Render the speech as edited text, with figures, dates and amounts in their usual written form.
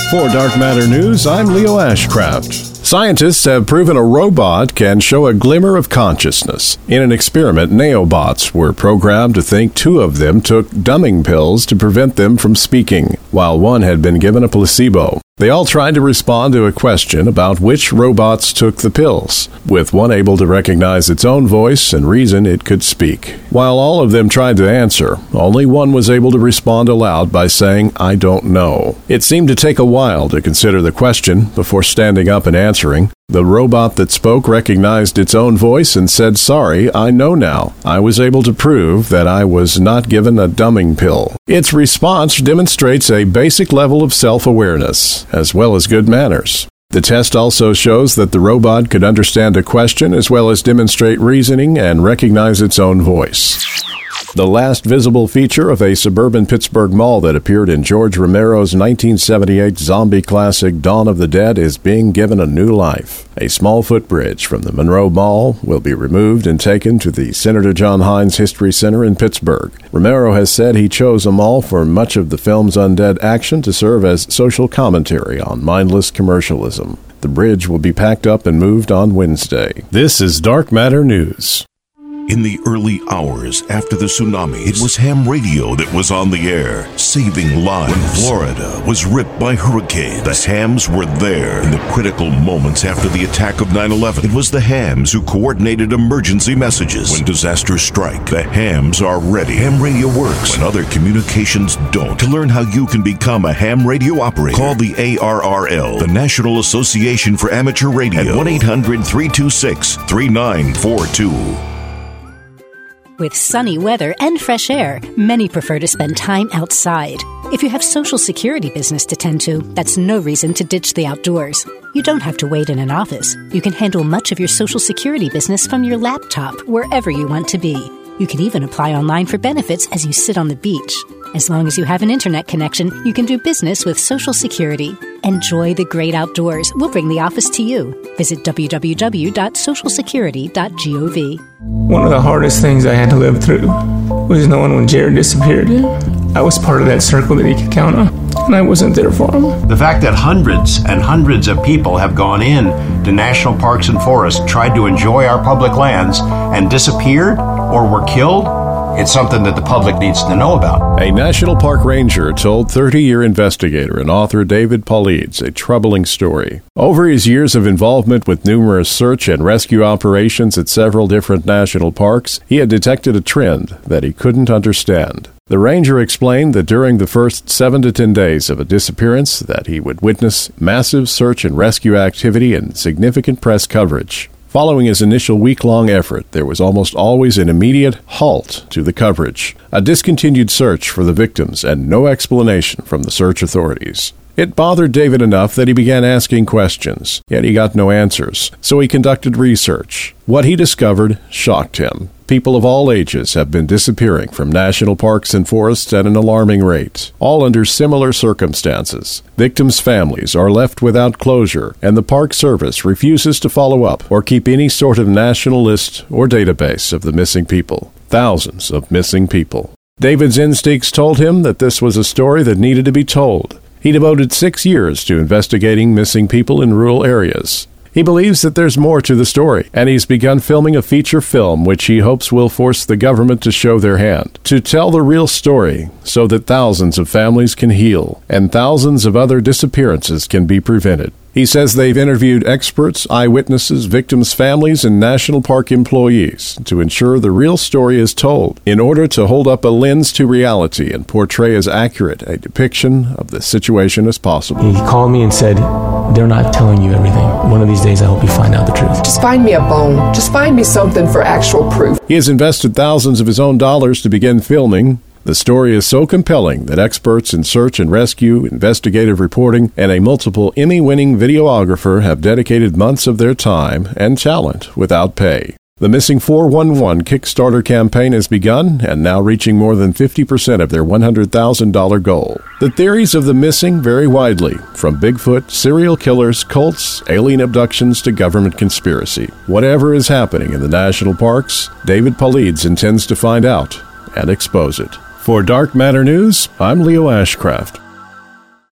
For Dark Matter News, I'm Leo Ashcraft. Scientists have proven a robot can show a glimmer of consciousness. In an experiment, Neobots were programmed to think two of them took dumbing pills to prevent them from speaking, while one had been given a placebo. They all tried to respond to a question about which robots took the pills, with one able to recognize its own voice and reason it could speak. While all of them tried to answer, only one was able to respond aloud by saying, "I don't know." It seemed to take a while to consider the question before standing up and answering. The robot that spoke recognized its own voice and said, "Sorry, I know now. I was able to prove that I was not given a dumbing pill." Its response demonstrates a basic level of self-awareness, as well as good manners. The test also shows that the robot could understand a question as well as demonstrate reasoning and recognize its own voice. The last visible feature of a suburban Pittsburgh mall that appeared in George Romero's 1978 zombie classic Dawn of the Dead is being given a new life. A small footbridge from the Monroe Mall will be removed and taken to the Senator John Hines History Center in Pittsburgh. Romero has said he chose a mall for much of the film's undead action to serve as social commentary on mindless commercialism. The bridge will be packed up and moved on Wednesday. This is Dark Matter News. In the early hours after the tsunami, it was ham radio that was on the air, saving lives. When Florida was ripped by hurricanes, the hams were there. In the critical moments after the attack of 9/11, it was the hams who coordinated emergency messages. When disasters strike, the hams are ready. Ham radio works when other communications don't. To learn how you can become a ham radio operator, call the ARRL, the National Association for Amateur Radio, at 1-800-326-3942. With sunny weather and fresh air, many prefer to spend time outside. If you have Social Security business to tend to, that's no reason to ditch the outdoors. You don't have to wait in an office. You can handle much of your Social Security business from your laptop, wherever you want to be. You can even apply online for benefits as you sit on the beach. As long as you have an internet connection, you can do business with Social Security. Enjoy the great outdoors. We'll bring the office to you. Visit www.socialsecurity.gov. One of the hardest things I had to live through was knowing when Jared disappeared. I was part of that circle that he could count on, and I wasn't there for him. The fact that hundreds and hundreds of people have gone in to national parks and forests, tried to enjoy our public lands, and disappeared or were killed, it's something that the public needs to know about. A National Park Ranger told 30-year investigator and author David Paulides a troubling story. Over his years of involvement with numerous search and rescue operations at several different national parks, he had detected a trend that he couldn't understand. The ranger explained that during the first 7 to 10 days of a disappearance that he would witness massive search and rescue activity and significant press coverage. Following his initial week-long effort, there was almost always an immediate halt to the coverage, a discontinued search for the victims, and no explanation from the search authorities. It bothered David enough that he began asking questions, yet he got no answers, so he conducted research. What he discovered shocked him. People of all ages have been disappearing from national parks and forests at an alarming rate, all under similar circumstances. Victims' families are left without closure, and the Park Service refuses to follow up or keep any sort of national list or database of the missing people. Thousands of missing people. David's instincts told him that this was a story that needed to be told. He devoted 6 years to investigating missing people in rural areas. He believes that there's more to the story, and he's begun filming a feature film which he hopes will force the government to show their hand, to tell the real story so that thousands of families can heal and thousands of other disappearances can be prevented. He says they've interviewed experts, eyewitnesses, victims' families, and national park employees to ensure the real story is told in order to hold up a lens to reality and portray as accurate a depiction of the situation as possible. He called me and said, "They're not telling you everything. One of these days I hope you find out the truth. Just find me a bone. Just find me something for actual proof." He has invested thousands of his own dollars to begin filming. The story is so compelling that experts in search and rescue, investigative reporting, and a multiple Emmy-winning videographer have dedicated months of their time and talent without pay. The Missing 411 Kickstarter campaign has begun and now reaching more than 50% of their $100,000 goal. The theories of the missing vary widely, from Bigfoot, serial killers, cults, alien abductions to government conspiracy. Whatever is happening in the national parks, David Paulides intends to find out and expose it. For Dark Matter News, I'm Leo Ashcraft.